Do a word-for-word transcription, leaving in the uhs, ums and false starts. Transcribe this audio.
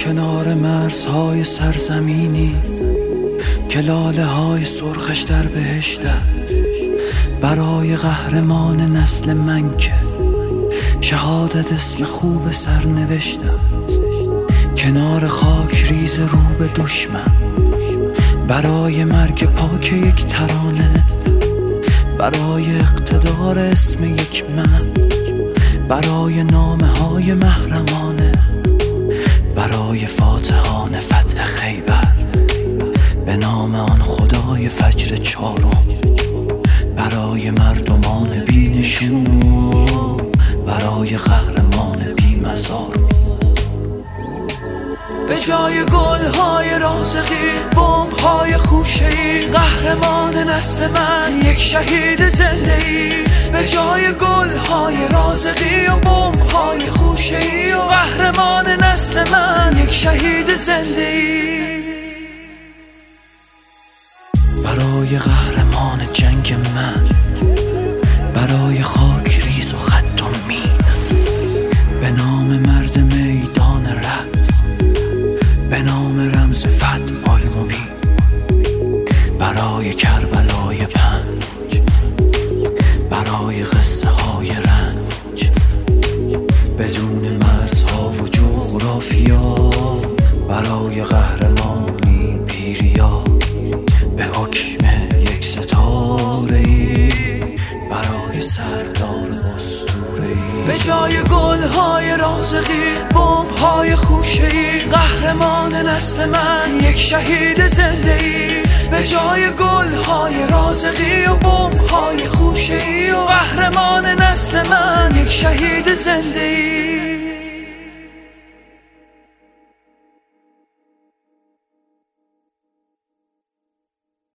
کنار مرزهای سرزمینی که لاله های سرخش در بهشته، برای قهرمان نسل من که شهادت اسم خوب سر نوشته. کنار خاک ریز رو به دشمن، برای مرگ پاک یک ترانه، برای اقتدار اسم یک من، برای نامه های محرمانه، برای فاتحان فتح خیبر، به نام آن خدای فجر چارم، برای مردمان بی نشون، برای قهرمان بی مزار. به جای گل‌های رازقی، بمب‌های خوشه‌ای، قهرمان نسل من یک شهید زنده‌ای. به جای گل‌های رازقی و بمب‌های خوشه‌ای و قهرمان نسل من یک شهید زنده‌ای. برای قهرمان جنگ من، برای خاک ریز و خط و مین، به نام مرد میدان رسم، به نام رمز فتح المبین، برای کربلای پنج، برای قصه های رنج، بدون مرزها و جغرافیا، برای قهرمانی بیریا، به حکم یک ستاره‌ای، برای سردار اسطوره‌ای. به جای گل‌های رازقی، بمب‌های خوشه‌ای، قهرمان نسل من یک شهید زنده‌ای. به جای گل‌های رازقی و بمب‌های خوشه‌ای و قهرمان نسل من یک شهید زنده‌ای.